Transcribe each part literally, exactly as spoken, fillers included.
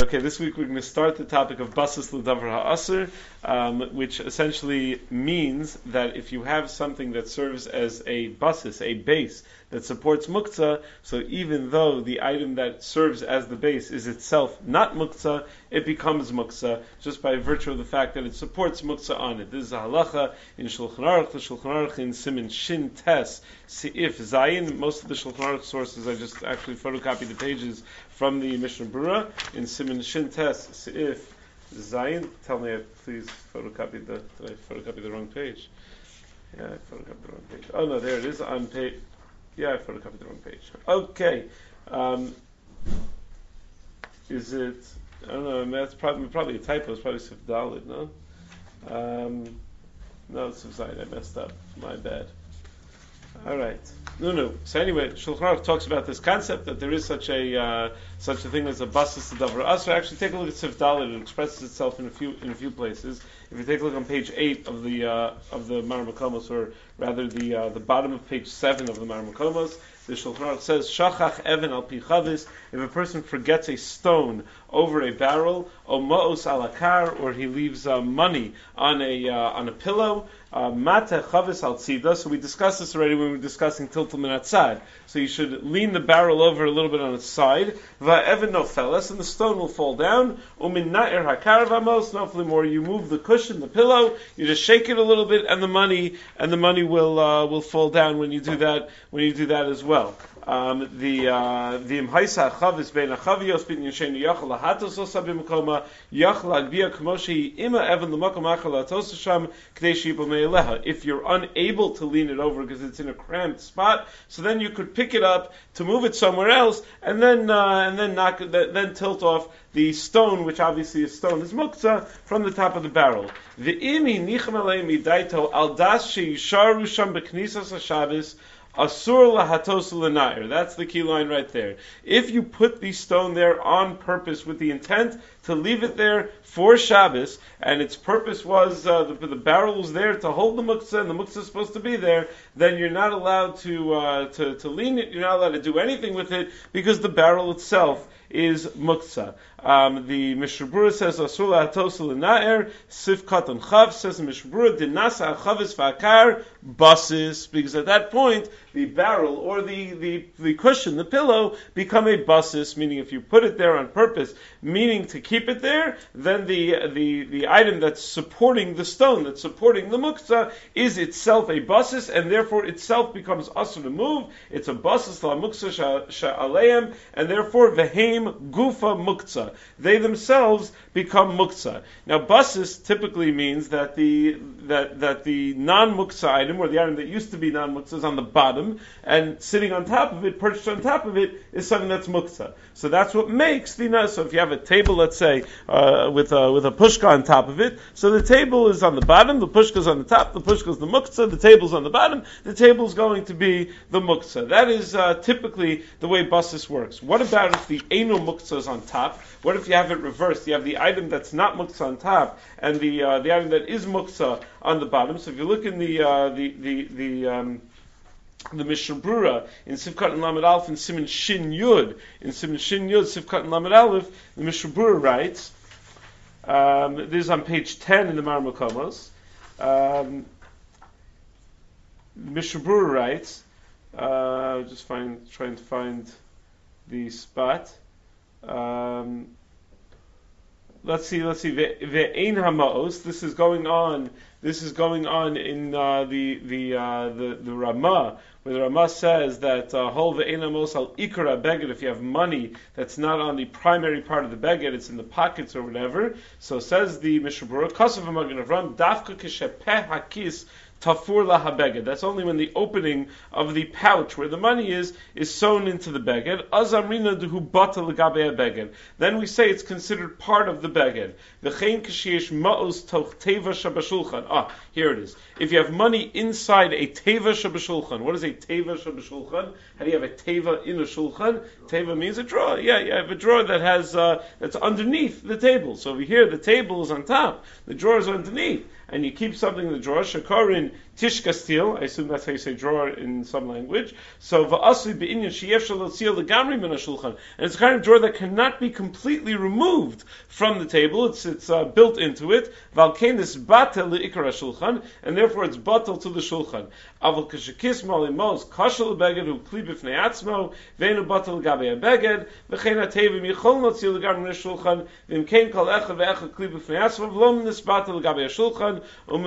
Okay, this week we're going to start the topic of basis l'davar ha'aser, um, which essentially means that if you have something that serves as a basis, a base, that supports muktzah, so even though the item that serves as the base is itself not muktzah, it becomes muktzah just by virtue of the fact that it supports muktzah on it. This is a halacha in Shulchan Aruch, the Shulchan Aruch in Siman Shin Tes, Seif Zayin. Most of the Shulchan Aruch sources, I just actually photocopied the pages from the Mishnah Berurah in Siman Shin Tes, Seif Zayin. Tell me I please photocopied the, did I photocopy the wrong page? Yeah, I photocopied the wrong page. Oh no, there it is on page. Yeah, I photocopied the wrong page. Okay. Um, is it, I don't know, I mean, that's probably, probably a typo. It's probably Sif Dalit, no? Um, no, it's Sif Zayin. I messed up. My bad. All right. No, no. So anyway, Shulchan Aruch talks about this concept that there is such a uh, such a thing as a basis to davar asur. Actually, take a look at Sif Dalit. It expresses itself in a few in a few places. If you take a look on page eight of the uh, of the Mar Makomos, or rather the uh, the bottom of page seven of the Mar Makomos, the Shulchan Aruch says, "Shachach even al pi chavis." If a person forgets a stone over a barrel, o ma'os al akar, or he leaves uh, money on a uh, on a pillow, mata chavis al tzida. So we discussed this already when we were discussing tiltul min atzad. So you should lean the barrel over a little bit on its side. Va'even nofeles, and the stone will fall down. Umin na'ir hakar v'amos noflim, or you move the cushion, the pillow, you just shake it a little bit, and the money and the money will uh, will fall down when you do that. When you do that as well. Um, the uh, the imhaisa chavis bein achaviyos bin yeshenu yachal lahatos osa b'mekoma yachal agbia k'moshi ima evan l'makom achal lahatos sham k'dei shibol me'eleha. If you're unable to lean it over because it's in a cramped spot, so then you could pick it up to move it somewhere else, and then uh, and then knock then tilt off the stone, which obviously is stone, is muktzah, from the top of the barrel. The imi nichem alei midaito al das sheisharu sham b'knisas haShabbos. Asur lahatos l'nair. That's the key line right there. If you put the stone there on purpose with the intent to leave it there for Shabbos, and its purpose was uh, the, the barrel was there to hold the muktzah, and the muktzah is supposed to be there, then you're not allowed to uh, to to lean it. You're not allowed to do anything with it because the barrel itself is muktzah. Um, the Mishnah Berurah says Asur lahatos l'nair. Sif katan chav says the Mishnah Berurah dinasa chavis v'akar basis, because at that point the barrel or the, the, the cushion, the pillow, become a basis, meaning if you put it there on purpose, meaning to keep it there, then the the, the item that's supporting the stone, that's supporting the muktzah, is itself a basis, and therefore itself becomes asur to move. It's a basis la muktzah sha'aleim, and therefore veheim gufa muktzah. They themselves become muktzah. Now, basis typically means that the that that the non-muktzah item, or the item that used to be non-muktzah, is on the bottom, and sitting on top of it, perched on top of it, is something that's muktzah. So that's what makes the na. So if you have a table, let's say, uh, with a with a pushka on top of it, so the table is on the bottom, the pushka is on the top, the pushka is the muktzah, the table's on the bottom, the table is going to be the muktzah. That is uh, typically the way basis works. What about if the eno muktzah is on top? What if you have it reversed? You have the item that's not muktzah on top, and the uh, the item that is muktzah on the bottom. So if you look in the uh, the the the um, the Mishnah Berurah in Sifkat and Lamed Aleph and Siman Shin Yud, in Siman Shin Yud, Sifkat and Lamed Aleph, the Mishnah Berurah writes, um, this is on page ten in the Mar Makomos, um, Mishnah Berurah writes, uh, just find, trying to find the spot, um, Let's see. Let's see. Ve'ein hamaos. This is going on. This is going on in uh, the the uh, the the Ramah, where the Ramah says that hol ve'ein hamaos al ikra beged. If you have money that's not on the primary part of the beged, it's in the pockets or whatever. So says the Mishnah Berurah, Kasav Magen Avram, dafka k'shepeh hakis tafur lahabeged. That's only when the opening of the pouch where the money is is sewn into the beged. Azamrina duhu bata legabe beged. Then we say it's considered part of the beged. V'chein k'sheish ma'os toch teva shabashulchan. Ah, here it is. If you have money inside a teva shabashulchan, what is a teva shabashulchan? How do you have a teva in a shulchan? Teva means a drawer. Yeah, you have a drawer that has uh, that's underneath the table. So over here, the table is on top, the drawer is underneath, and you keep something in the drawer. Shakarin tishka steel. I assume that's how you say drawer in some language. So va'asui be'inyan sheyesh l'tzil legamri min hashulchan, and it's a kind of drawer that cannot be completely removed from the table. It's it's uh, built into it. Valkenis batel leikar hashulchan, and therefore it's batel to the shulchan. Aval kashekis malimos kashel beged hu kli b'fnei atzmo ve'enu batel gabe beged v'chein hatevim yichol l'tzil legamri min hashulchan v'imkein kol echa ve'echa kli b'fnei atzmo v'lo min batel gabe hashulchan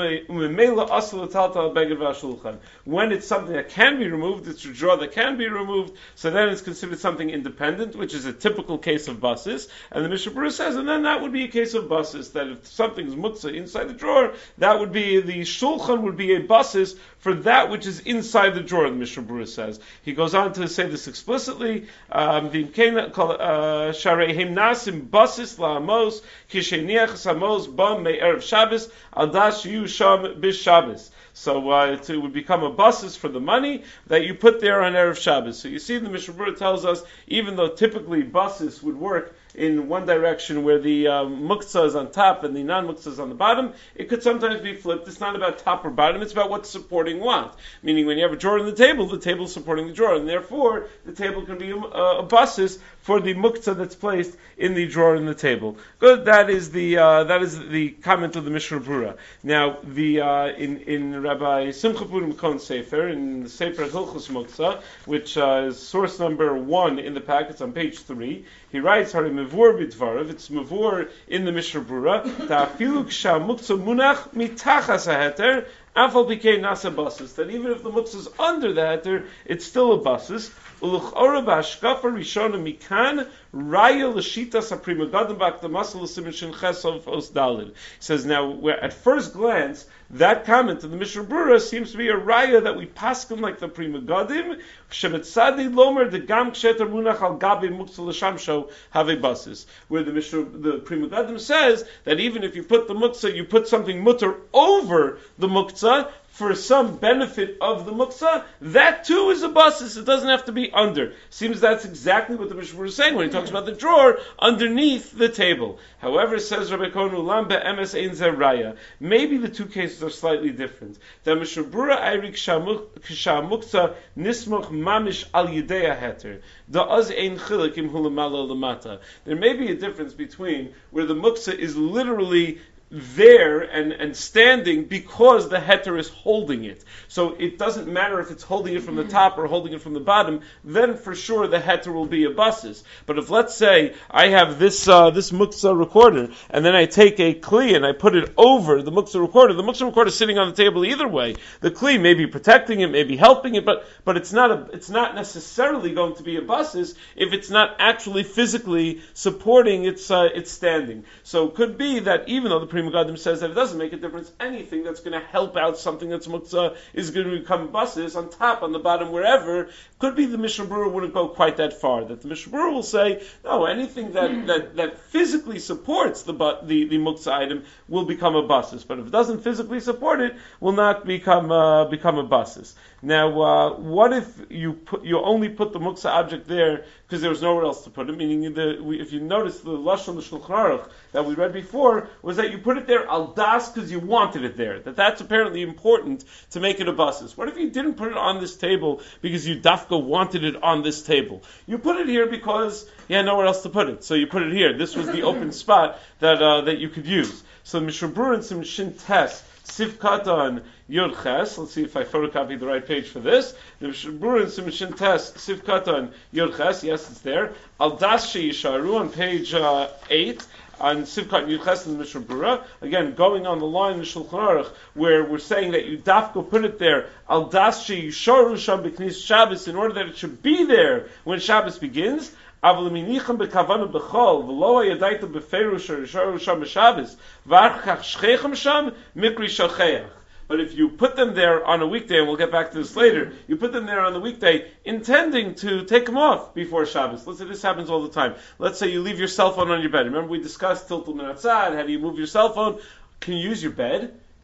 umemela asel l'taltal beged v'hashulchan. When it's something that can be removed, it's a drawer that can be removed, so then it's considered something independent, which is a typical case of basis. And the Mishnah Berurah says, and then that would be a case of basis, that if something's muktzah inside the drawer, that would be, the shulchan would be a basis for that which is inside the drawer, the Mishnah Berurah says. He goes on to say this explicitly, um, v'imkein kol shareihem nasim basis la'amos, kisheniach samos bam me'erev Shabbos, al das yu sham b'Shabbos. So uh, it, it would become a basis for the money that you put there on Erev Shabbos. So you see, the Mishnah Berurah tells us, even though typically basis would work in one direction where the uh, muktzah is on top and the non-muktzah is on the bottom, it could sometimes be flipped. It's not about top or bottom, it's about what's supporting what. Meaning when you have a drawer in the table, the table is supporting the drawer, and therefore the table can be a, a basis for the muktzah that's placed in the drawer in the table. Good, that is the uh, that is the comment of the Mishnah Berurah. Now, the uh, in, in Rabbi Simcha Purim Cohen Sefer, in the Sefer Hilchos Muktzah, which uh, is source number one in the packets on page three, he writes, Hari Mevur B'dvarav, it's Mevur in the Mishnah Berurah, Ta'afilu Ksha Muktzah Munach Mitachas HaHeter, Afal Pikei Nasa Basis, that even if the muktzah is under the heter, it's still a basis. Uluchora ba'ashkafa rishona mikan raya l'shitas ha'prima gadim bak the masal l'simin shin chesov os dalid. He says, now, where at first glance, that comment in the Mishnah Berurah seems to be a raya that we paskin like the prima gadim, shemetzadi lomer de gam ksheter munach al gabi muktzah l'shamsho have a basis. Where the Mishnah, the prima gadim says that even if you put the muktzah, you put something mutter over the muktzah, for some benefit of the muktzah, that too is a basis. It doesn't have to be under. Seems that's exactly what the Mishnah is saying when he talks about the drawer underneath the table. However, says Rabbi Cohen Ulam be'emes ein zeh raya. Maybe the two cases are slightly different. The Mishnah Berurah ayrik kisha muktzah nismoch mamish al yidei heter. Da'az ein chilik im hu lemala lemata. There may be a difference between where the muktzah is literally there and, and standing because the heter is holding it. So it doesn't matter if it's holding it from the top or holding it from the bottom, then for sure the heter will be a basis. But if, let's say, I have this uh, this muktzah recorder, and then I take a kli and I put it over the muktzah recorder, the muktzah recorder is sitting on the table either way. The kli may be protecting it, may be helping it, but but it's not a, it's not necessarily going to be a basis if it's not actually physically supporting its uh, its standing. So it could be that even though the Prima Gadim says that it doesn't make a difference, anything that's going to help out something that's muktzah is going to become basis on top, on the bottom, wherever. Could be the Mishnah Berurah wouldn't go quite that far. That the Mishnah Berurah will say, no, anything that, that, that physically supports the, the the muktzah item will become a basis, but if it doesn't physically support it, will not become uh, become a basis. Now, uh, what if you put you only put the muktzah object there because there was nowhere else to put it? Meaning, the, we, if you notice the lashon the Shulchan Aruch that we read before was that you put it there al das because you wanted it there. That that's apparently important to make it a basis. What if you didn't put it on this table because you dafka wanted it on this table? You put it here because you had nowhere else to put it, so you put it here. This was the open spot that uh, that you could use. So Mishnah Berurah and some Shin Tes Sif Katan Yod Ches. Let's see if I photocopy the right page for this. The Mishnah Berurah and some Shin Tes Sif Katan Yod Ches. Yes, it's there. Al Das She Yisharu on page uh, eight. On Sivkat Yuches in the Mishnah Berurah, again going on the line in the Shulchan Aruch, where we're saying that you dafko put it there al das she yisharu sham b'knis Shabbos in order that it should be there when Shabbos begins. Aval minichem bekavana b'chol v'lo hayadaita b'ferush or yisharu sham b'Shabbos v'archach shchechem sham mikri shalcheach. But if you put them there on a weekday, and we'll get back to this later, you put them there on the weekday intending to take them off before Shabbos. Let's say this happens all the time. Let's say you leave your cell phone on your bed. Remember we discussed tiltul min hatzad, how do you move your cell phone? Can you use your bed?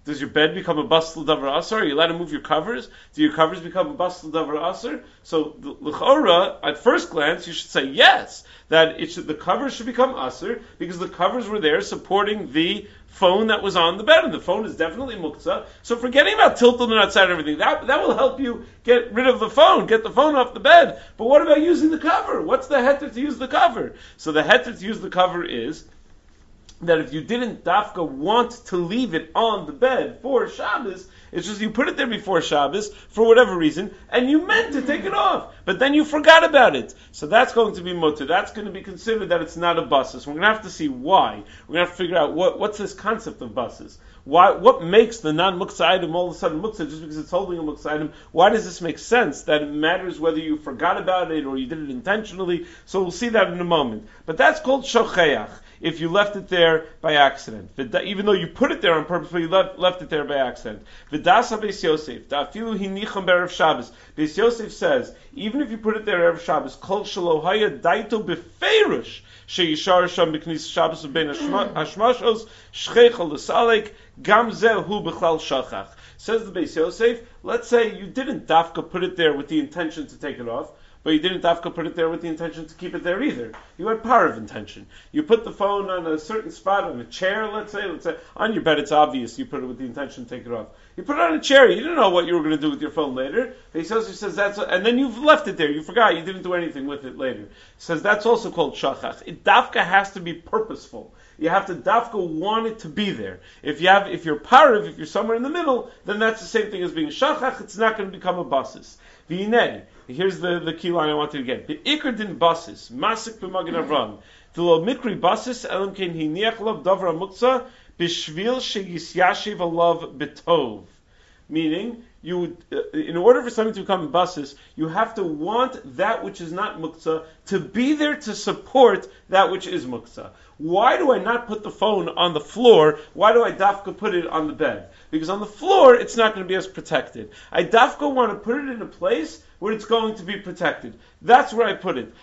Does your bed become a basel davar aser? Are you allowed to move your covers? Do your covers become a basel davar aser? So, l'chora, at first glance, you should say yes, that it should, the covers should become aser, because the covers were there supporting the phone that was on the bed, and the phone is definitely muktzah. So forgetting about tilting it outside and everything, that, that will help you get rid of the phone, get the phone off the bed. But what about using the cover? What's the heter to use the cover? So the heter to use the cover is that if you didn't dafka want to leave it on the bed for Shabbos, it's just you put it there before Shabbos for whatever reason, and you meant to take it off, but then you forgot about it. So that's going to be mutter. That's going to be considered that it's not a basis. We're going to have to see why. We're going to have to figure out what, what's this concept of basis. Why? What makes the non-muktzah item all of a sudden muktzah just because it's holding a muktzah item? Why does this make sense? That it matters whether you forgot about it or you did it intentionally. So we'll see that in a moment. But that's called shocheach. If you left it there by accident, even though you put it there on purpose, but you left, left it there by accident. V'dasa Beis Yosef, da'afilu hinicham be'erev Shabbos. Beis Yosef says, even if you put it there erev Shabbos, kol shelo haya daito befeirush sheyishar sham b'knis Shabbos u'bein hashmashos shcheichel l'salek gam zeh hu b'chlal shachach. Says the Beis Yosef, let's say you didn't dafka put it there with the intention to take it off, but you didn't dafka put it there with the intention to keep it there either. You had power of intention. You put the phone on a certain spot, on a chair, let's say, let's say, on your bed, it's obvious you put it with the intention to take it off. You put it on a chair, you didn't know what you were going to do with your phone later. He says, he says that's, and then you've left it there, you forgot, you didn't do anything with it later. He says that's also called shachach. It dafka has to be purposeful. You have to dafka want it to be there. If you have, if you're parav, if you're somewhere in the middle, then that's the same thing as being shachach. It's not going to become a basis. V'inei. Here's the, the key line I wanted to get. Be'ikr din basis, masik b'magin avram. D'lo mikri basis, elam kein hiniach lav davar muktzah, b'shvil sheyisyashiv alav b'tov. Meaning, you would, uh, in order for something to become a basis, you have to want that which is not muktzah to be there to support that which is muktzah. Why do I not put the phone on the floor? Why do I dafka put it on the bed? Because on the floor, it's not going to be as protected. I dafka want to put it in a place where it's going to be protected. That's where I put it.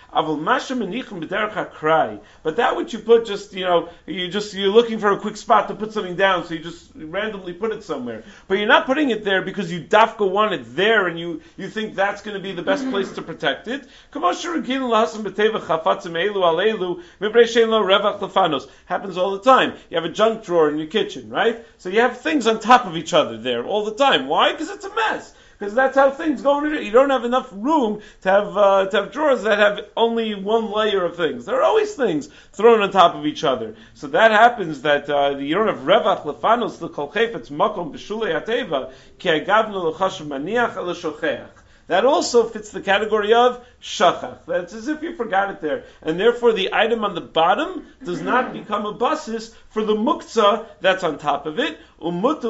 But that which you put just, you know, you just, you're looking for a quick spot to put something down, so you just randomly put it somewhere. But you're not putting it there because you dafka want it there and you, you think that's going to be the best place to protect it. Happens all the time. You have a junk drawer in your kitchen, right? So you have things on top of each other there all the time. Why? Because it's a mess. Because that's how things go in. You don't have enough room to have uh, to have drawers that have only one layer of things. There are always things thrown on top of each other. So that happens that uh, you don't have revach lefanos lekol chayfetz makom b'shulei hateva ki agavnu lechashav maniach el shocheach. That also fits the category of shachach. That's as if you forgot it there. And therefore the item on the bottom does not become a basis for the muktzah that's on top of it. So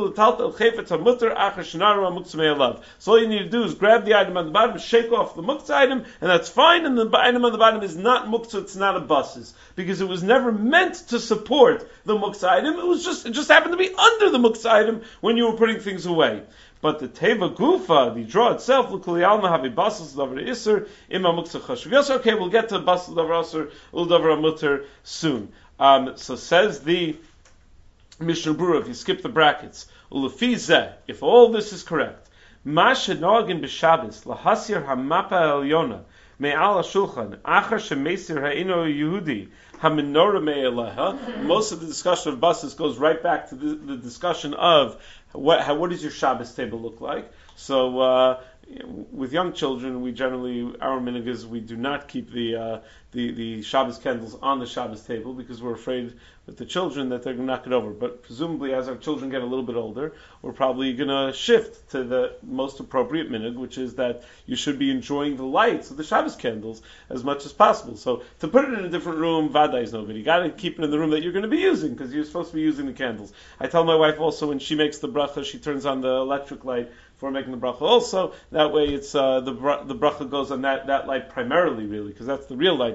all you need to do is grab the item on the bottom, shake off the muktzah item, and that's fine, and the item on the bottom is not muktzah, it's not a basis. Because it was never meant to support the muktzah item, it was just, it just happened to be under the muktzah item when you were putting things away. But the teva gufa, the draw itself, l'kuli alma havi basel davar iser ima muktzah chashuv. Okay, we'll get to basel davar iser ul davar mutter soon. Um, so says the Mishnah Berurah, if you skip the brackets, ulefi zeh, if all this is correct, ma shenogin b'Shabbos lahasir hamapa elyona me'al hashulchan achar shemeisir ha'ino Yehudi hamenorah me'eleha. Most of the discussion of basis goes right back to the, the discussion of What, how, what does your Shabbos table look like? So, uh, with young children, we generally, our minhag is we do not keep the, uh, the, the Shabbos candles on the Shabbos table because we're afraid with the children that they're going to knock it over. But presumably, as our children get a little bit older, we're probably going to shift to the most appropriate minhag, which is that you should be enjoying the lights of the Shabbos candles as much as possible. So, to put it in a different room, vada is no good. You got to keep it in the room that you're going to be using because you're supposed to be using the candles. I tell my wife also when she makes the bracha, she turns on the electric light for making the bracha also. That way it's uh, the bra- the bracha goes on that, that light primarily, really, because that's the real light.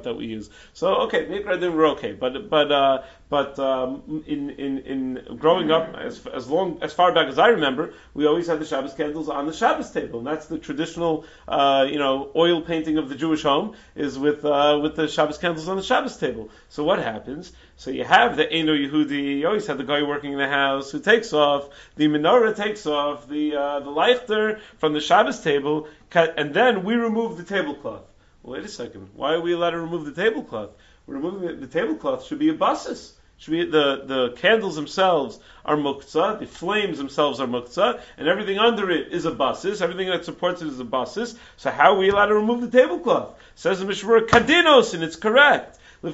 that we use. So okay, Mikra Adin we're okay, but but uh, but um, in in in growing up, as as long as far back as I remember, we always had the Shabbos candles on the Shabbos table, and that's the traditional uh, you know oil painting of the Jewish home is with uh, with the Shabbos candles on the Shabbos table. So what happens? So you have the Eino Yehudi. You always have the guy working in the house who takes off the menorah, takes off the uh, the leichter from the Shabbos table, and then we remove the tablecloth. Well, wait a second. Why are we allowed to remove the tablecloth? We're removing the, the tablecloth should be a basis. Should be the, the candles themselves are muktzah, the flames themselves are muktzah, and everything under it is a basis. Everything that supports it is a basis. So how are we allowed to remove the tablecloth? Says the Mishmur kadinos, and it's correct. The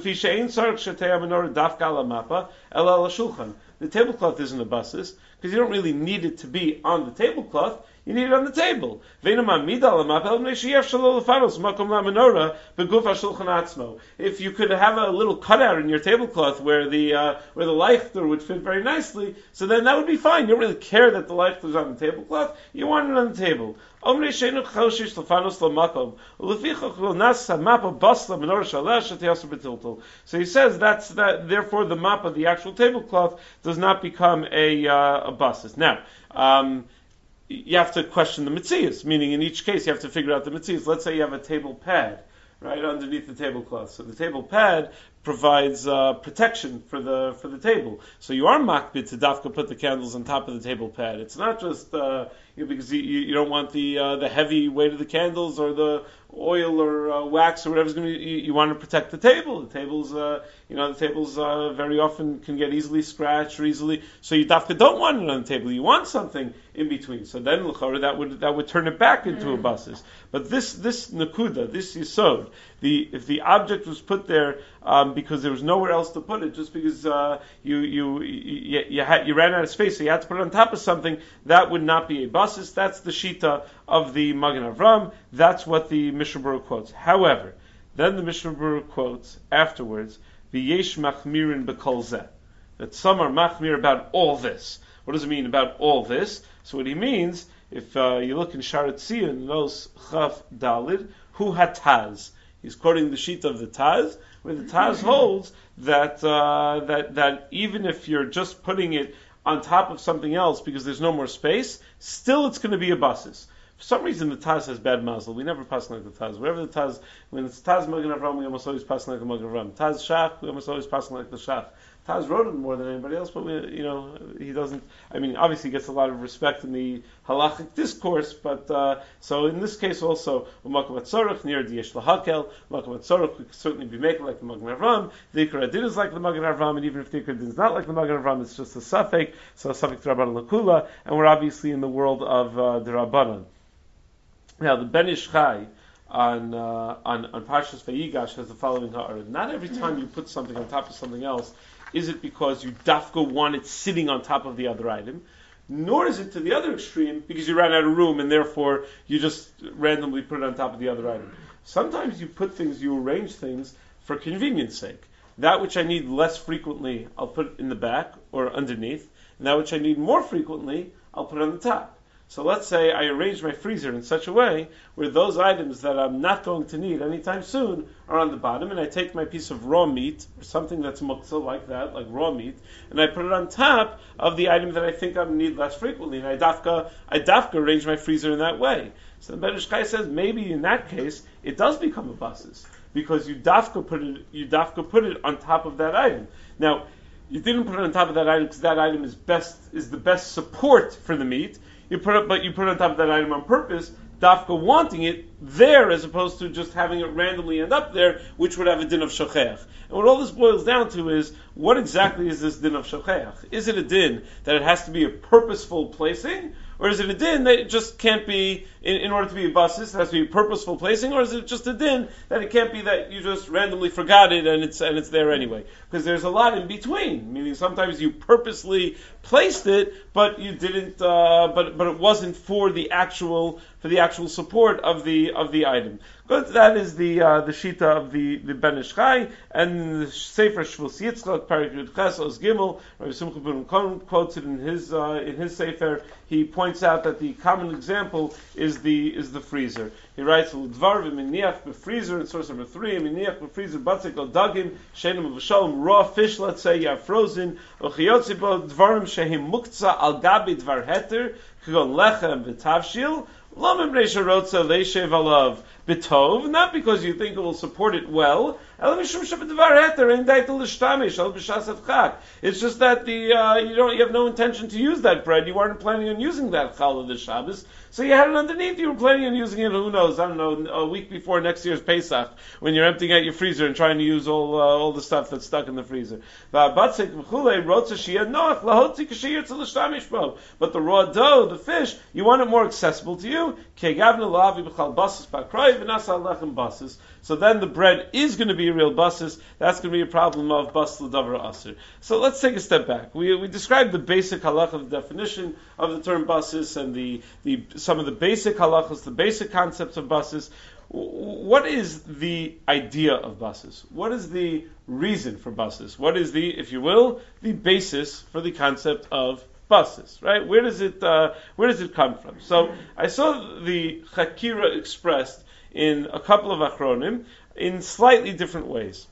tablecloth isn't a basis because you don't really need it to be on the tablecloth. You need it on the table. If you could have a little cutout in your tablecloth where the uh, where the leichter would fit very nicely, so then that would be fine. You don't really care that the leichter is on the tablecloth. You want it on the table. So he says that's that. Therefore, the map of the actual tablecloth does not become a uh, a basis. Now. Um, You have to question the mitzias, meaning in each case you have to figure out the mitzias. Let's say you have a table pad right underneath the tablecloth. So the table pad provides uh, protection for the for the table. So you are makbid to dafka put the candles on top of the table pad. It's not just uh, you know, because you, you don't want the uh, the heavy weight of the candles or the oil or uh, wax or whatever's going to be. You, you want to protect the table. The tables, uh, you know, the tables uh, very often can get easily scratched or easily. So you dafka don't want it on the table. You want something in between. So then l'chara that would that would turn it back into mm. a basis. But this this nakuda, this yisod, the if the object was put there um, because there was nowhere else to put it, just because uh, you you you, you, had, you ran out of space, so you had to put it on top of something, that would not be a basis. That's the shita of the Magen Avram. That's what the Mishnah Berurah quotes. However, then the Mishnah Berurah quotes afterwards, "V'yesh machmirin b'kol zeh," that some are machmir about all this. What does it mean about all this? So what he means, if uh, you look in Sharat Tzion, those Chaf Dalid, hu hataz. He's quoting the sheet of the Taz, where the Taz holds that uh, that that even if you're just putting it on top of something else because there's no more space, still it's going to be a basis. For some reason, the Taz has bad mazel. We never pass like the Taz. Wherever the Taz, when it's Taz Magen Avram, we almost always pass like the Magen Avram. Taz Shach, we almost always pass like the Shach. Taz wrote it more than anybody else, but we, you know, he doesn't. I mean, obviously, he gets a lot of respect in the halachic discourse. But uh, so in this case, also, U'makavat Tzorach near Diesh Lahakel, U'makavat Tzorach could certainly be making like the Magen Avram. The Ikar Adin is like the Magen Avram, and even if the Ikar Adin is not like the Magen Avram, it's just a suffix. So a suffix Rabbanan Lakula, and we're obviously in the world of uh, the Rabbanan. Now, the Ben Ish Chai on uh, on on Parshas Vayigash has the following ha'ara. Not every time you put something on top of something else is it because you dafka want it sitting on top of the other item, nor is it to the other extreme because you ran out of room and therefore you just randomly put it on top of the other item. Sometimes you put things, you arrange things for convenience sake. That which I need less frequently, I'll put in the back or underneath, and that which I need more frequently, I'll put on the top. So let's say I arrange my freezer in such a way where those items that I'm not going to need anytime soon are on the bottom, and I take my piece of raw meat, or something that's muktzah like that, like raw meat, and I put it on top of the item that I think I need less frequently, and I dafka, I dafka arrange my freezer in that way. So the Ben Ish Chai says maybe in that case it does become a basis, because you dafka put it, you dafka put it on top of that item. Now, you didn't put it on top of that item because that item is best is the best support for the meat. You put it, but you put it on top of that item on purpose, dafka wanting it there as opposed to just having it randomly end up there, which would have a din of shocheach. And what all this boils down to is, what exactly is this din of shocheach? Is it a din that it has to be a purposeful placing? Or is it a din that it just can't be, in, in order to be a basis, it has to be a purposeful placing? Or is it just a din that it can't be that you just randomly forgot it and it's and it's there anyway? Because there's a lot in between. Meaning sometimes you purposely placed it, but you didn't, uh, but but it wasn't for the actual for the actual support of the of the item. Good. That is the uh, the shita of the the Ben Ish Chai and the Sefer Shvus Yitzchak Parak Yud Ches Oz Gimel. Rabbi Simcha ben Kohen quotes it in his uh, in his sefer. He points out that the common example is is the is the freezer. He writes L'dvar v'miniach b'freezer in source number three. Miniach b'freezer batzik al dagim shenim v'shalom raw fish. Let's say you have frozen. Uchiyotzi bo dvarim shehim muktzah al gabi dvar heter k'gon lechem v'tavshil. Lamim reisha rotza leishev alav b'tov. Not because you think it will support it well. It's just that the uh, you don't you have no intention to use that bread. You weren't planning on using that challah this Shabbos, so you had it underneath. You were planning on using it. Who knows? I don't know. A week before next year's Pesach, when you're emptying out your freezer and trying to use all uh, all the stuff that's stuck in the freezer. But the raw dough, the fish, you want it more accessible to you. So then the bread is going to be a real basis. That's going to be a problem of bas l'davar aser. So let's take a step back. We we described the basic halacha, the definition of the term basis, and the, the some of the basic halachas, the basic concepts of basis. What is the idea of basis? What is the reason for basis? What is the, if you will, the basis for the concept of basis? Right? Where does it uh, where does it come from? So I saw the chakira expressed in a couple of achronim, in slightly different ways.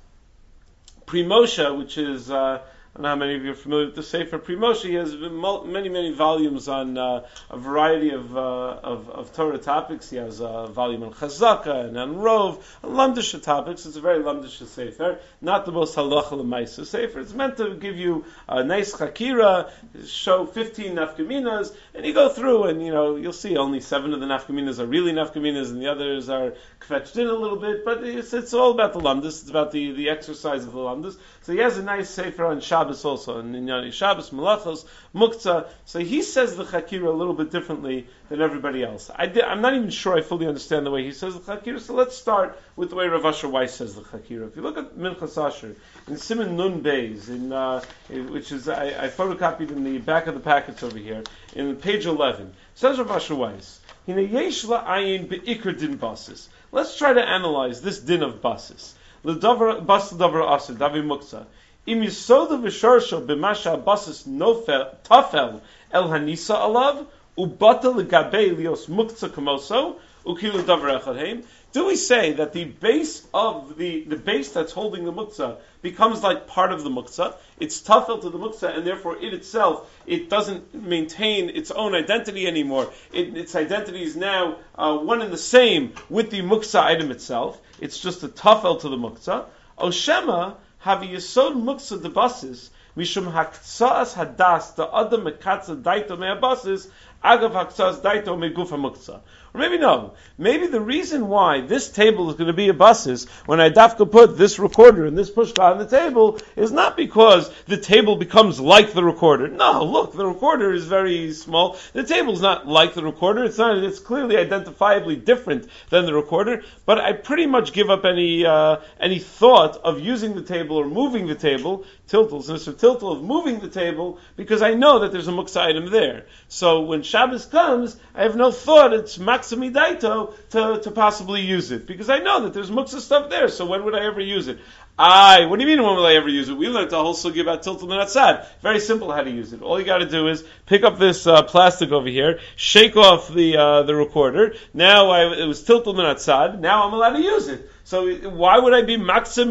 Pri Moshe, which is, uh, I don't know how many of you are familiar with the Sefer Pri Moshe, he has many, many volumes on uh, a variety of, uh, of of Torah topics. He has a volume on Chazaka and on Rov, on Lamdisha topics. It's a very Lamdisha Sefer, not the most halacha l'maisa Sefer. It's meant to give you a nice chakira, show fifteen nafkaminas, and you go through and, you know, you'll see only seven of the nafkaminas are really nafkaminas and the others are kvetched in a little bit, but it's, it's all about the lamdas. It's about the, the exercise of the lamdas. So he has a nice Sefer on Shabbos also, and Inyani Shabbos, Malachos, Muktzah. So he says the Chakira a little bit differently than everybody else. I did, I'm not even sure I fully understand the way he says the Chakira, so let's start with the way Rav Asher Weiss says the Chakira. If you look at Minchas Asher, in Siman Nun Beis, in, uh, which is, I, I photocopied in the back of the packets over here, in page eleven, says Rav Asher Weiss, Hine yesh la'ayin be'ikr din basis. Let's try to analyze this din of basis. L'davar bas l'davar aser davi muktzah. Im yisoda v'shorsho b'masha basis nofel tafel el hanisa alav ubata l'gabei lios muktzah kamoso ukilu davar echad heim. Do we say that the base of the the base that's holding the muktzah becomes like part of the muktzah? It's tafel to the muktzah, and therefore it itself, it doesn't maintain its own identity anymore. It, its identity is now uh, one and the same with the muktzah item itself. It's just a tafel to the muktzah. Oshema havi yesod muktzah debasis mishum haktsas hadas the adam mekatza daito me'abasis agav haktsas daito megufa muktzah. Or maybe no. Maybe the reason why this table is going to be a basis when I dafka put this recorder and this pushka on the table is not because the table becomes like the recorder. No, look, the recorder is very small. The table is not like the recorder. It's not. It's clearly identifiably different than the recorder. But I pretty much give up any uh, any thought of using the table or moving the table. Tiltles, Mister Tiltle, of moving the table because I know that there's a muktzah item there. So when Shabbos comes, I have no thought it's maximidaito to, to possibly use it because I know that there's muktzah stuff there. So when would I ever use it? I, what do you mean when will I ever use it? We learned the whole sugi about tiltul minatzad. Very simple how to use it. All you got to do is pick up this uh, plastic over here, shake off the uh, the recorder. Now I, it was tiltul minatzad. Now I'm allowed to use it. So why would I be maksa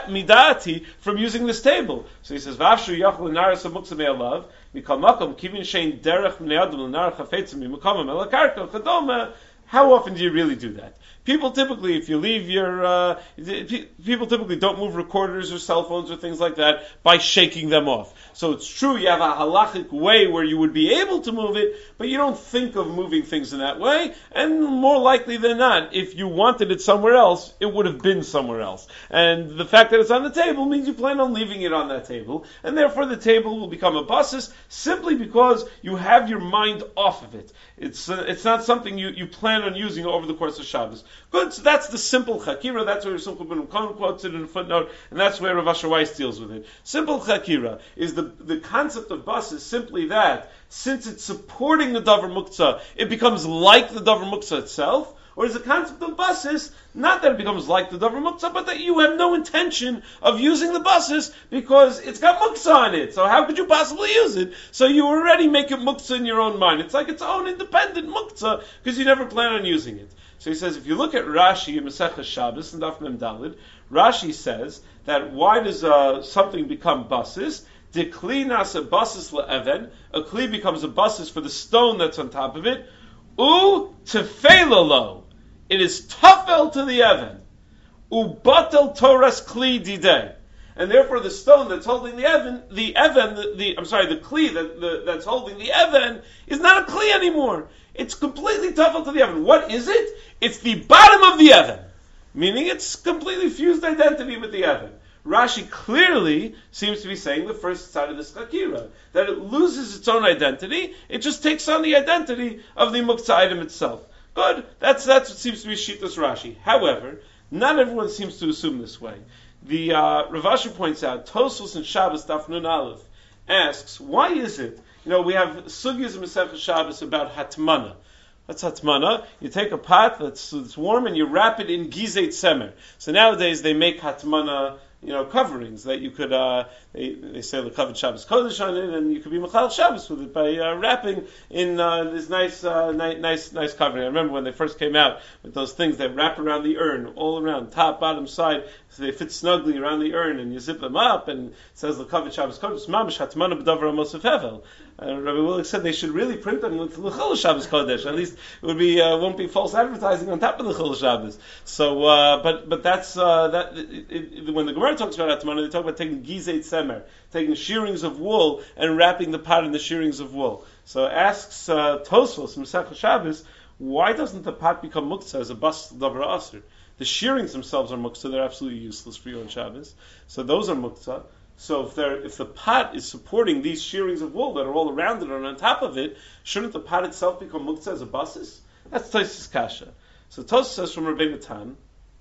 midati from using this table? So he says, "V'afshu yachol naras muksa me'alav mikal makom kivin shein derech mne'adam l'nar chafetzim mimakamam elakarka chadoma." How often do you really do that? People typically, if you leave your, uh, people typically don't move recorders or cell phones or things like that by shaking them off. So it's true you have a halachic way where you would be able to move it, but you don't think of moving things in that way. And more likely than not, if you wanted it somewhere else, it would have been somewhere else. And the fact that it's on the table means you plan on leaving it on that table, and therefore the table will become a basis simply because you have your mind off of it. It's uh, it's not something you, you plan on using over the course of Shabbos. Good, so that's the simple chakira. That's where Simcha ben Ukon quotes it in a footnote, and that's where Rav Asher Weiss deals with it. Simple chakira is the the concept of bus is simply that since it's supporting the davar muktzah, it becomes like the davar muktzah itself. Or is the concept of basis not that it becomes like the davar muktzah, but that you have no intention of using the basis because it's got muktzah on it. So how could you possibly use it? So you already make it muktzah in your own mind. It's like its own independent muktzah because you never plan on using it. So he says, if you look at Rashi in Masechah Shabbos and Daf Mem Daled, Rashi says that why does uh, something become basis? The kli nasa basis le'even, a kli becomes a basis for the stone that's on top of it. U tefela, it is tafel to the even. U batel toras kli didei, and therefore the stone that's holding the even, the even, the, the I'm sorry, the kli that the, that's holding the even is not a kli anymore. It's completely tafel to the even. What is it? It's the bottom of the even, meaning it's completely fused identity with the even. Rashi clearly seems to be saying the first side of this chakira, that it loses its own identity, it just takes on the identity of the muktzah item itself. Good, that's that's what seems to be Shittas Rashi. However, not everyone seems to assume this way. The uh, Rav Asher points out, Tosfos and Shabbos Daf Nun Aleph asks, why is it, you know, we have sugyas in Masechah Shabbos about hatmana. What's hatmana? You take a pot that's, that's warm and you wrap it in gizet semer. So nowadays they make hatmana, you know, coverings that you could, uh, they, they say the covered Shabbos Kodesh on it, and you could be Mechal Shabbos with it by uh, wrapping in uh, this nice, uh, ni- nice, nice covering. I remember when they first came out with those things that wrap around the urn, all around, top, bottom, side, so they fit snugly around the urn, and you zip them up, and it says the covered Shabbos Kodesh, Mamash Hatmana B'Davar Amos of Hevel. Uh, Rabbi Willick said they should really print them with L'chol Shabbos Kodesh. At least it would be uh, won't be false advertising on top of L'chol Shabbos. So, uh, but but that's uh, that. It, it, when the Gemara talks about Atmana, they talk about taking gizet semer, taking shearings of wool and wrapping the pot in the shearings of wool. So asks uh, Tosfos Masechah Shabbos, why doesn't the pot become muktzah as a bas davar aser? The shearings themselves are muktzah; they're absolutely useless for you on Shabbos. So those are muktzah. So if there, if the pot is supporting these shearings of wool that are all around it and on top of it, shouldn't the pot itself become muktzah as a basis? That's Tosfos Kasha. So Tosfos says from Rabbeinu Tam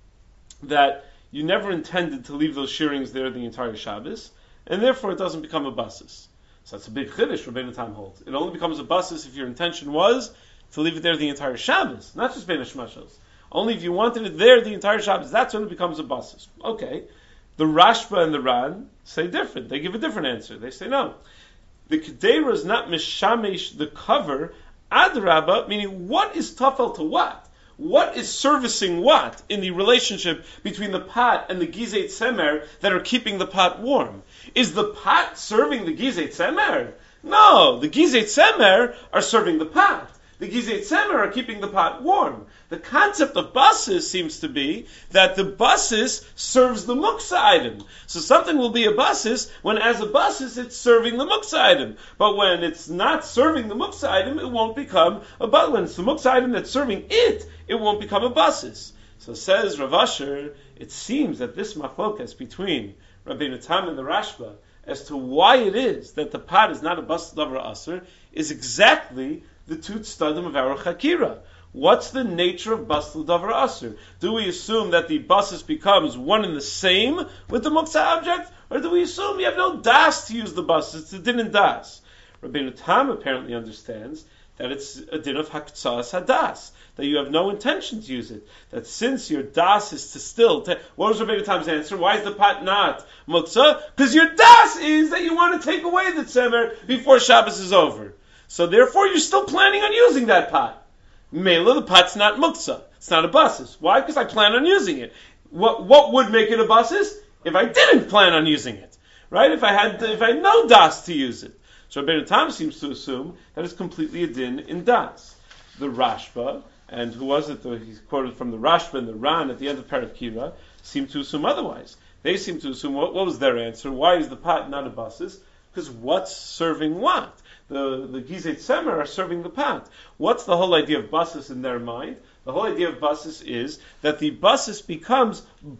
that you never intended to leave those shearings there the entire Shabbos, and therefore it doesn't become a basis. So that's a big chiddush Rabbeinu Tam holds. It only becomes a basis if your intention was to leave it there the entire Shabbos, not just Bein HaShmashos. Only if you wanted it there the entire Shabbos, that's when it becomes a basis. Okay. The Rashba and the Ran say different. They give a different answer. They say no. The Kedera is not mishamesh, the cover, adrabah, meaning what is tafel to what? What is servicing what in the relationship between the pot and the gizet semer that are keeping the pot warm? Is the pot serving the gizet semer? No, the gizet semer are serving the pot. The gizet semer are keeping the pot warm. The concept of basis seems to be that the basis serves the muktzah item. So something will be a basis when, as a basis, it's serving the muktzah item. But when it's not serving the muktzah item, it won't become a basis. When it's the muktzah item that's serving it, it won't become a basis. So says Rav Asher, it seems that this machlokas between Rabbeinu Tam and the Rashba as to why it is that the pot is not a basis davar aser is exactly the two tztadim of our chakira. What's the nature of basel davar aser? Do we assume that the basis becomes one and the same with the muktzah object, or do we assume you have no das to use the basis? It's a din and das. Rabbeinu Tam apparently understands that it's a din of haktsas hadas, that you have no intention to use it. That since your das is to still, ta- what was Rabbeinu Tam's answer? Why is the pot not muktzah? Because your das is that you want to take away the tzemer before Shabbos is over. So therefore, you're still planning on using that pot. Mela, the pot's not muktzah. It's not a basis. Why? Because I plan on using it. What what would make it a basis? If I didn't plan on using it, right? If I had if I had no das to use it. So Rabbeinu Tam seems to assume that it's completely a din in das. The Rashba, and who was it? He's quoted from the Rashba and the Ran at the end of Parak Kira, seem to assume otherwise. They seem to assume what, what was their answer? Why is the pot not a basis? Because what's serving what? The the gizet semer are serving the pot. What's the whole idea of basis in their mind? The whole idea of basis is that the basis becomes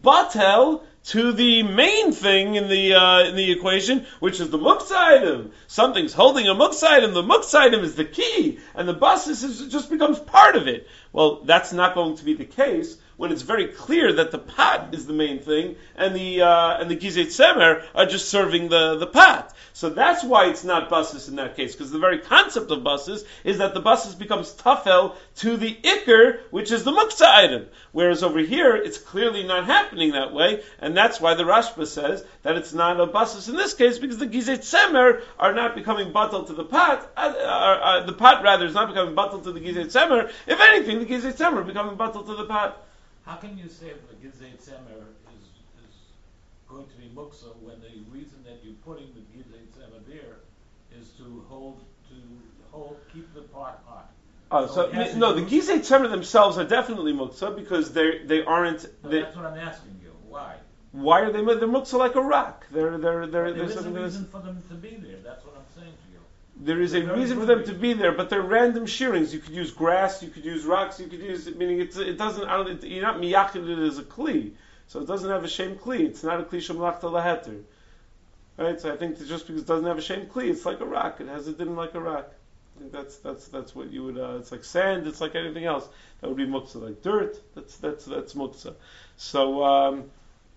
batel to the main thing in the uh, in the equation, which is the muktzah item. Something's holding a muktzah item. The muktzah item is the key, and the basis is, just becomes part of it. Well, that's not going to be the case when it's very clear that the pot is the main thing, and the uh, and the gizei tzemer are just serving the, the pot. So that's why it's not basis in that case, because the very concept of basis is that the basis becomes tafel to the ikr, which is the muktzah item. Whereas over here, it's clearly not happening that way, and that's why the Rashba says that it's not a basis in this case, because the gizei tzemer are not becoming batal to the pot, uh, uh, uh, the pot rather is not becoming batal to the gizei tzemer. If anything, the gizei tzemer are becoming batal to the pot. How can you say that the gizei tzemer is, is going to be muksa when the reason that you're putting the gizei tzemer there is to hold, to hold, keep the pot hot? Oh, so, so no, the gizei tzemer themselves are definitely muksa because they they aren't. So they, that's what I'm asking you. Why? Why are they? They're muksa like a rock. They're they're they're. There is a reason reason for them to be there. That's what I'm saying to you. There is a reason for them to be there, but they're random shearings. You could use grass, you could use rocks, you could use. Meaning, it's, it doesn't. I don't, it, you're not miyachid it as a kli, so it doesn't have a shem kli. It's not a kli shemalachta laheter, right? So I think that just because it doesn't have a shem kli, it's like a rock. It has a din like a rock. I think that's that's that's what you would. Uh, it's like sand. It's like anything else. That would be muktzah, like dirt. That's that's that's muktzah. So. Um,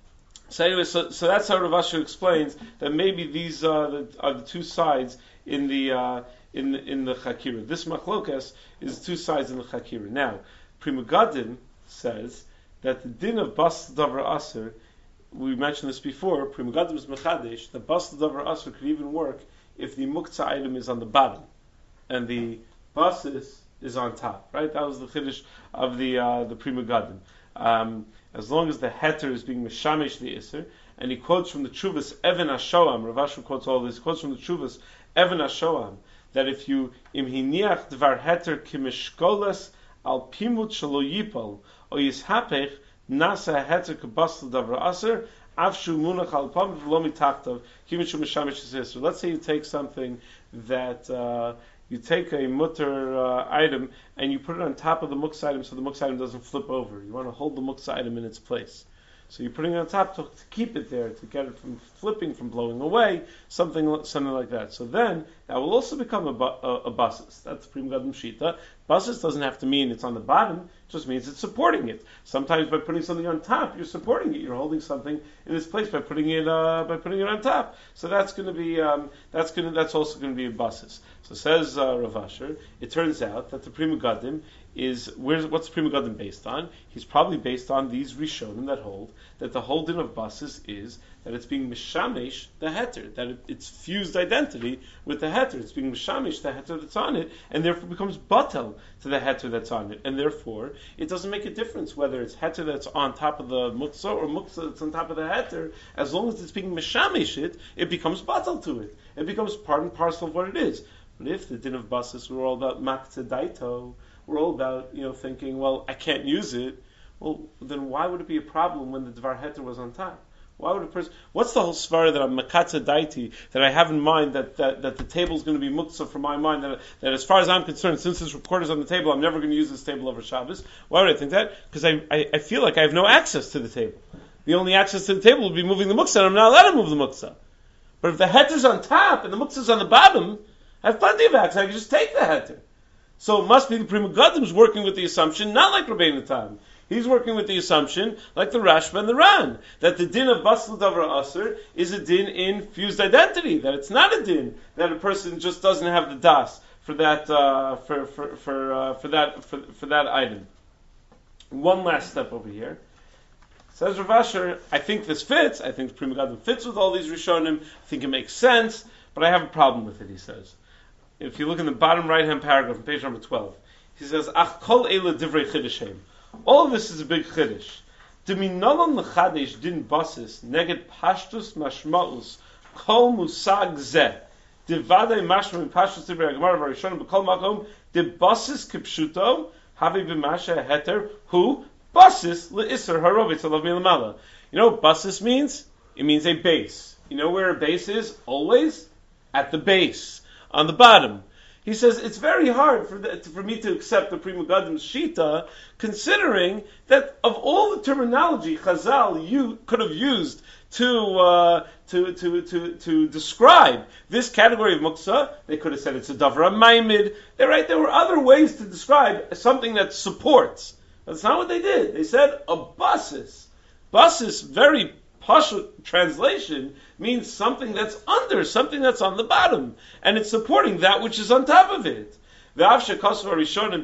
So anyway, so, so that's how Rav Asher explains that maybe these are the, are the two sides in the uh, in the, in the Chakira. This machlokas is two sides in the Chakira. Now, Pri Megadim says that the din of Bas Davar Aser, we mentioned this before. Pri Megadim is mechadesh. The Bas Davar Aser could even work if the muktzah item is on the bottom and the basis is on top. Right? That was the chiddush of the uh, the Pri Megadim. Um, as long as the heter is being mishamish the iser, and he quotes from the Chuvas Even HaShoam, Rav Asher quotes all this, he quotes from the Chuvas Even HaShoam, that if you im hiniach dvar heter kimishkolas al pimut shelo yipol or yishapech nasa heter kabasl davar aser avshu munach al pam v'lo mitachtav kimishu mishamish the iser. Let's say you take something that uh, you take a mutter uh, item and you put it on top of the muktzah item so the muktzah item doesn't flip over. You want to hold the muktzah item in its place. So you're putting it on top to, to keep it there, to get it from flipping, from blowing away, something something like that. So then, that will also become a, a, a basis. That's Pri Megadim Shita. Basis doesn't have to mean it's on the bottom, it just means it's supporting it. Sometimes by putting something on top, you're supporting it. You're holding something in its place by putting it uh, by putting it on top. So that's going to be um, that's going that's also going to be a basis. So says uh, Rav Asher, it turns out that the Pri Megadim is where's what's the Pri Megadim based on? He's probably based on these Rishonim that hold that the whole din of basis is that it's being mishamesh the heter, that it, it's fused identity with the heter. It's being mishamesh the heter that's on it, and therefore becomes batel to the heter that's on it, and therefore it doesn't make a difference whether it's heter that's on top of the muktzah or muktzah that's on top of the heter. As long as it's being mishamesh it, it becomes batel to it. It becomes part and parcel of what it is. But if the din of basis we're all about makta daito, we're all about you know thinking, well, I can't use it. Well, then why would it be a problem when the dvar heter was on top? Why would a person? What's the whole svara that I'm makatza daiti, that I have in mind that, that, that the table is going to be muktzah for my mind, that, that as far as I'm concerned, since this recorder's on the table, I'm never going to use this table over Shabbos. Why would I think that? Because I, I, I feel like I have no access to the table. The only access to the table would be moving the muktzah, and I'm not allowed to move the muktzah. But if the heter's on top and the muktzah's on the bottom, I have plenty of access. I can just take the heter. So it must be the Pri Megadim's working with the assumption, not like Rabbeinu Tam. He's working with the assumption, like the Rashba and the Ran, that the din of Basel Davar Aser is a din in fused identity, that it's not a din that a person just doesn't have the das for that uh, for for for uh, for that for, for that item. One last step over here. Says Rav Asher, I think this fits. I think the Pri Megadim fits with all these Rishonim. I think it makes sense, but I have a problem with it. He says, if you look in the bottom right hand paragraph on page number twelve, he says, Ach kol eila divrei chiddushim. All of this is a big chiddush. Diminalam lechadesh din basis neged pashtus mashmaus kol musag zeh divadei mashma in pashtus divrei Gemara v'Rishonim b'kol makom de basis kipshuto havi b'masha heter hu basis le'iser harovitz alav milamala. You know what basis means? It means a base. You know where a base is? Always at the base, on the bottom. He says it's very hard for the, for me to accept the Pri Megadim's shita, considering that of all the terminology Chazal you could have used to uh, to to to to describe this category of muktzah, they could have said it's a davar maimid. They're right. There were other ways to describe something that supports. That's not what they did. They said a basis. Basis, very pashut translation, means something that's under, something that's on the bottom, and it's supporting that which is on top of it. Granted, Rishonim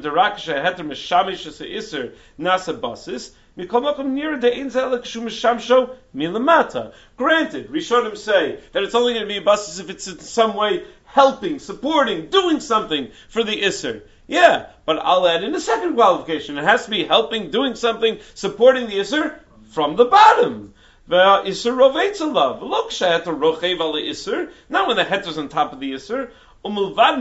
say that it's only going to be a basis if it's in some way helping, supporting, doing something for the Isser. Yeah, but I'll add in a second qualification. It has to be helping, doing something, supporting the Isser from the bottom. Not when the heter's on top of the Isser. And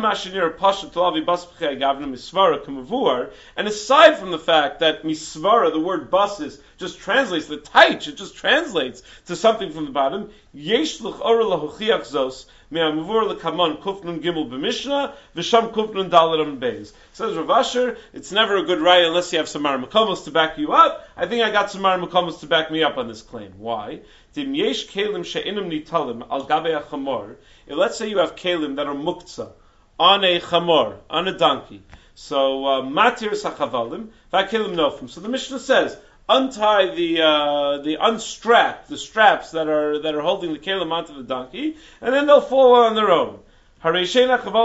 aside from the fact that misvara, the word basis, just translates, the taich, it just translates to something from the bottom, yesh l'ch'ora lahochiach zos, me'amuvur l'kamon kufnun gimel b'mishnah, v'sham kufnun daladam beis. Says Rav Asher, it's never a good raya unless you have some makomos to back you up. I think I got some makomos to back me up on this claim. Why? Dim yesh kelim she'inam nitalim al gabe ha'chamor. If let's say you have kelim that are muktzah on a chamor, on a donkey. So uh, matir sachavalim, v'akelim nofim. So the Mishnah says, untie the uh, the unstrap, the straps that are that are holding the kelim onto the donkey, and then they'll fall on their own. But wait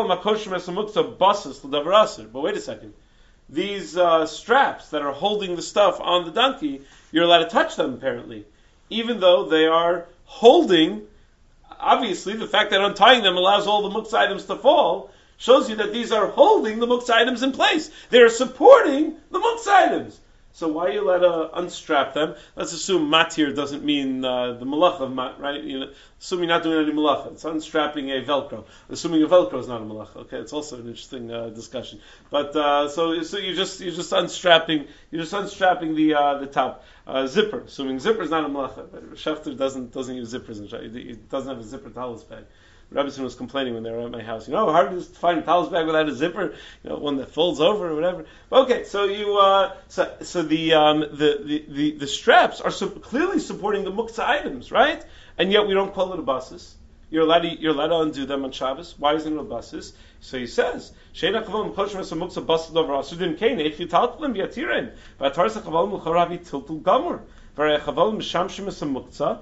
a second. These uh, straps that are holding the stuff on the donkey, you're allowed to touch them apparently, even though they are holding. Obviously, the fact that untying them allows all the muktzah items to fall shows you that these are holding the muktzah items in place. They are supporting the muktzah items. So why are you allowed to unstrap them? Let's assume matir doesn't mean uh, the malacha of mat, right? You know, assume you're not doing any malacha. It's unstrapping a velcro. Assuming a velcro is not a malacha. Okay, it's also an interesting uh, discussion. But uh, so so you just you're just unstrapping you're just unstrapping the uh, the top uh, zipper. Assuming zipper is not a malacha. But Schefter doesn't doesn't use zippers. In, he doesn't have a zipper talis bag. Robinson was complaining when they were at my house. You know, hard to find a talis bag without a zipper. You know, one that folds over or whatever. Okay, so you, uh, so so the um, the, the, the the straps are su- clearly supporting the muktzah items, right? And yet we don't call it a basis. You're allowed to you're allowed to undo them on Shabbos. Why isn't it a basis? So he says, "Sheina kavam kosher as a muktzah basis over asudim kain if you talk them yatirin, but tarsa kavam mukharavi tiltul gamur." It's not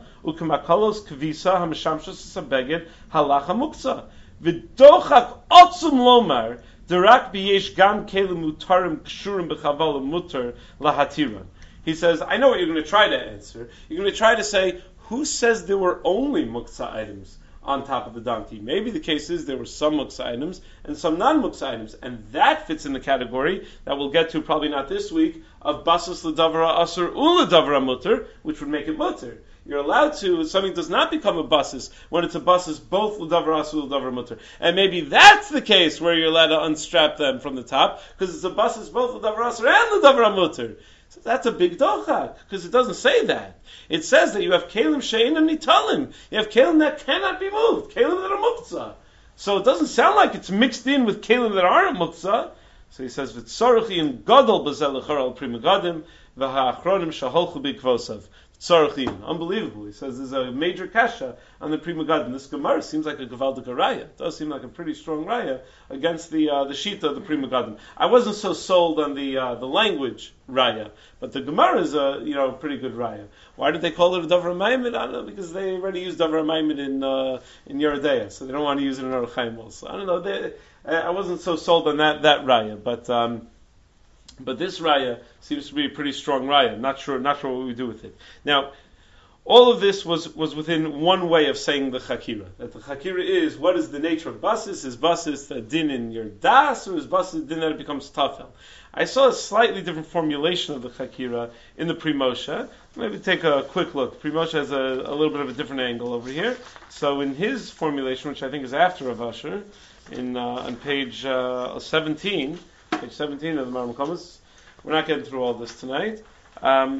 He says, I know what you're going to try to answer. You're going to try to say, who says there were only muktzah items on top of the donkey? Maybe the case is there were some muktzah items and some non-muktzah items, and that fits in the category that we'll get to probably not this week of basas l'davra asur u'ledavra mutter, which would make it mutter. You're allowed to, something does not become a basis when it's a basis both l'davra asur u'ledavra mutter. And maybe that's the case where you're allowed to unstrap them from the top, because it's a basis both l'davra asur and l'davra mutter. So that's a big dochak, because it doesn't say that. It says that you have kelim she'inam nitalim. You have kelim that cannot be moved, kelim that are muktzah. So it doesn't sound like it's mixed in with kelim that aren't muktzah. So he says, "V'tzorchi in gadol b'zel lechor al pri megadim v'ha'achronim shaholchu b'kvosav." Tzorchi, unbelievable. He says there's a major kasha on the pri megadim. This Gemara seems like a gevaldik raya. It does seem like a pretty strong raya against the uh, the shita of the pri megadim. I wasn't so sold on the uh, the language raya, but the Gemara is a you know pretty good raya. Why did they call it a davar maimed? I don't know, because they already used davar maimed in uh, in Yeridea, so they don't want to use it in Orach Chaim also. I don't know. They, I wasn't so sold on that that raya, but um, but this raya seems to be a pretty strong raya. Not sure, not sure what we do with it. Now, all of this was, was within one way of saying the chakira. That the chakira is, what is the nature of basis? Is basis a din in your das, or is basis a din that it becomes tafel? I saw a slightly different formulation of the chakira in the Pri Moshe. Maybe take a quick look. Pri Moshe has a, a little bit of a different angle over here. So in his formulation, which I think is after Rav Asher, in uh, on page uh, seventeen, page seventeen of the Maram Komas. We're not getting through all this tonight. Um,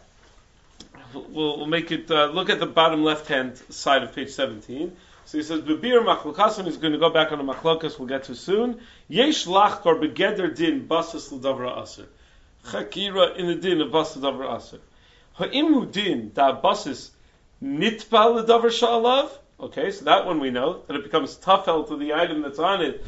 we'll, we'll make it uh, look at the bottom left-hand side of page seventeen. So he says, "Bebir machlokas," and he's going to go back on the machlokas. We'll get to soon. Yesh lachkor begeder din basas l'davra aser. Chakira in the din of basas l'davra aser. Ha'imu din da basas nitpa l'davra sha'alav. Okay, so that one we know, that it becomes tafel to the item that's on it.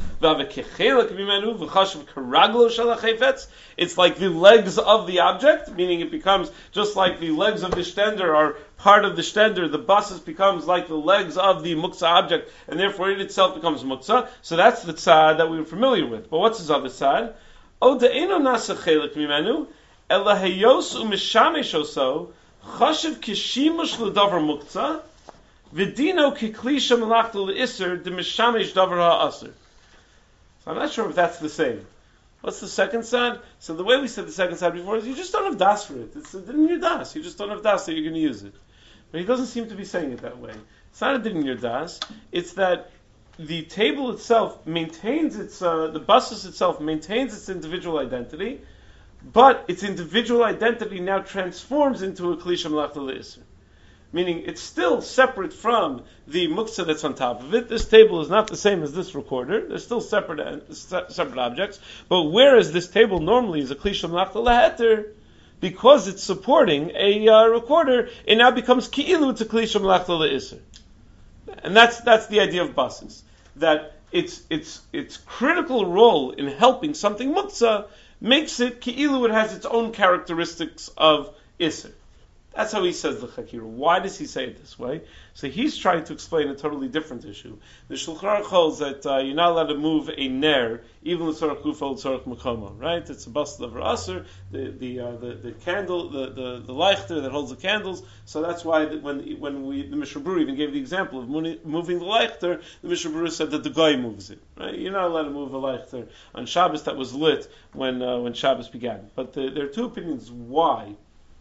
It's like the legs of the object, meaning it becomes just like the legs of the stender are part of the stender. The basis becomes like the legs of the muksa object, and therefore it itself becomes muksa. So that's the tzad that we were familiar with. But what's his other tzad? O de'eno nasa chelik mimenu, ela heyos u'mishamesh oso, chashiv kishimush l'davar muksa, Vidino kiklisha malachta le'isr de mishamesh davar ha'asr. So I'm not sure if that's the same. What's the second side? So the way we said the second side before is you just don't have das for it. It's a din your das. You just don't have das that you're going to use it. But he doesn't seem to be saying it that way. It's not a din your das. It's that the table itself maintains its, uh, the basis itself maintains its individual identity, but its individual identity now transforms into a klisha malachta le'isr. Meaning it's still separate from the muktzah that's on top of it. This table is not the same as this recorder. They're still separate uh, separate objects. But whereas this table normally is a klisha malachta leheter, because it's supporting a uh, recorder, it now becomes ki'ilu to klisha malachta le'isr. And that's that's the idea of basis. That its its its critical role in helping something muktzah makes it ki'ilu it has its own characteristics of isr. That's how he says the Chakira. Why does he say it this way? So he's trying to explain a totally different issue. The Shulchan Aruch holds that uh, you're not allowed to move a ner, even the Tzorach Kufa, the Tzorach Makomo, right? It's a bas lever aser, the the, uh, the the candle, the the the leichter that holds the candles. So that's why the, when when we the Mishnah Berurah even gave the example of moving the leichter, the Mishnah Berurah said that the guy moves it, right? You're not allowed to move a leichter on Shabbos that was lit when uh, when Shabbos began. But the, there are two opinions why.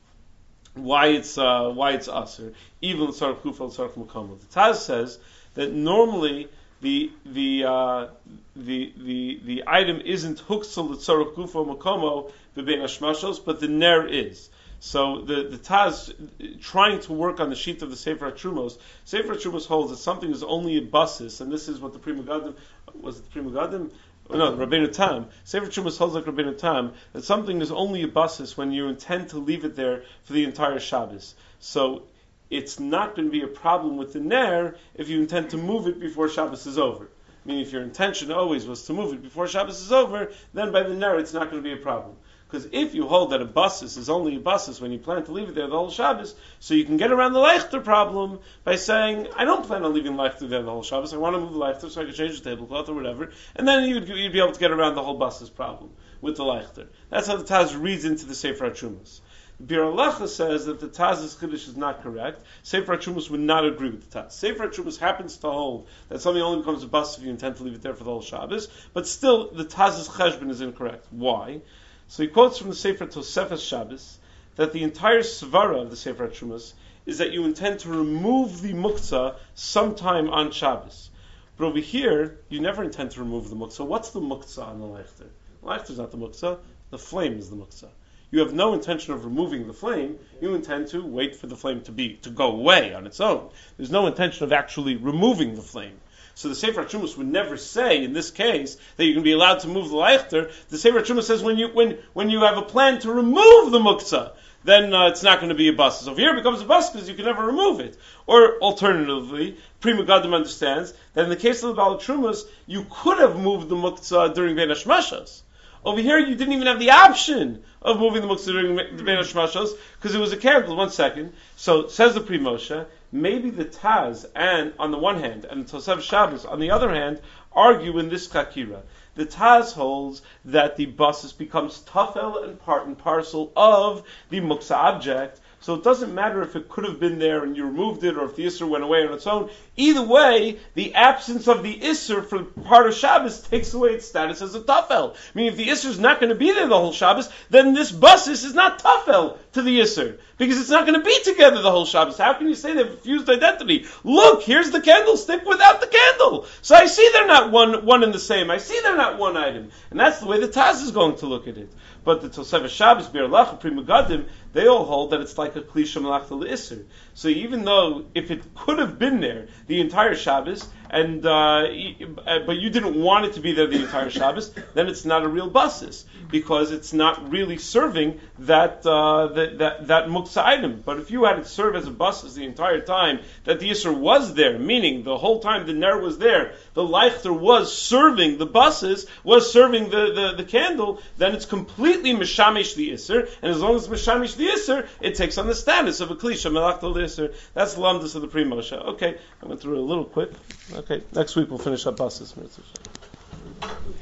Why it's uh, why it's aser, even tzarech kufa tzarech makomo. The Taz says that normally the the uh, the the the item isn't huksel tzarech kufa makomo bebein hashmashos, but the ner is. So the the Taz trying to work on the sheet of the Sefer HaTrumos. Sefer HaTrumos holds that something is only a basis, and this is what the Pri Megadim was it the Pri Megadim. No, Rabbeinu Tam. Sefer Trumas holds like Rabbeinu Tam that something is only a basis when you intend to leave it there for the entire Shabbos. So it's not going to be a problem with the ner if you intend to move it before Shabbos is over. Meaning, if your intention always was to move it before Shabbos is over, then by the ner it's not going to be a problem. Because if you hold that a basis is only a basis when you plan to leave it there the whole Shabbos, so you can get around the leichter problem by saying, I don't plan on leaving leichter there the whole Shabbos, I want to move the leichter so I can change the tablecloth or whatever, and then you'd, you'd be able to get around the whole basis problem with the leichter. That's how the Taz reads into the Sefer HaTrumas. Bir Halacha says that the Taz's Chiddush is not correct. Sefer HaTrumas would not agree with the Taz. Sefer HaTrumas happens to hold that something only becomes a basis if you intend to leave it there for the whole Shabbos, but still the Taz's Cheshbon is incorrect. Why? So he quotes from the Sefer Tosefes Shabbos that the entire svara of the Sefer HaTrumas is that you intend to remove the muktzah sometime on Shabbos. But over here, you never intend to remove the muktzah. What's the muktzah on the leichter? The leichter is not the muktzah. The flame is the muktzah. You have no intention of removing the flame. You intend to wait for the flame to be to go away on its own. There's no intention of actually removing the flame. So the Sefer HaTrumas would never say, in this case, that you can be allowed to move the leichter. The Sefer HaTrumas says when you when when you have a plan to remove the muktzah, then uh, it's not going to be a bus. So here it becomes a bus because you can never remove it. Or alternatively, Pri Megadim understands that in the case of the Baal Trumas, you could have moved the muktzah during Bein Hashmashos. Over here, you didn't even have the option of moving the muktzah during the Bein Hashmashos because it was a candle. One second. So says the Pri Moshe. Maybe the Taz, and on the one hand, and the Tosefes Shabbos on the other hand, argue in this Chakira. The Taz holds that the basis becomes tafel and part and parcel of the muktzah object, so it doesn't matter if it could have been there and you removed it, or if the Isser went away on its own. Either way, the absence of the Isser for part of Shabbos takes away its status as a tafel. Meaning, if the Isser is not going to be there the whole Shabbos, then this basis is not tafel to the Isser, because it's not going to be together the whole Shabbos. How can you say they've fused identity? Look, here's the candlestick without the candle. So I see they're not one one and the same. I see they're not one item. And that's the way the Taz is going to look at it. But the Tosefes Shabbos, Bir Halacha, Pri Megadim, they all hold that it's like a klisha malachta le'isser. So even though if it could have been there the entire Shabbos, and uh, but you didn't want it to be there the entire Shabbos, then it's not a real basis because it's not really serving that uh, that that, that muksa item. But if you had it serve as a basis the entire time that the Yisr was there, meaning the whole time the ner was there, the Leichter was serving the basis, was serving the, the, the candle, then it's completely mishamish the Yisr, and as long as it's mishamish the Yisr, it takes on the status of a klisha melachta l'Yisr. That's the lamdas of the Pri Moshe. Okay, I went through it a little quick. Okay, next week we'll finish up basis.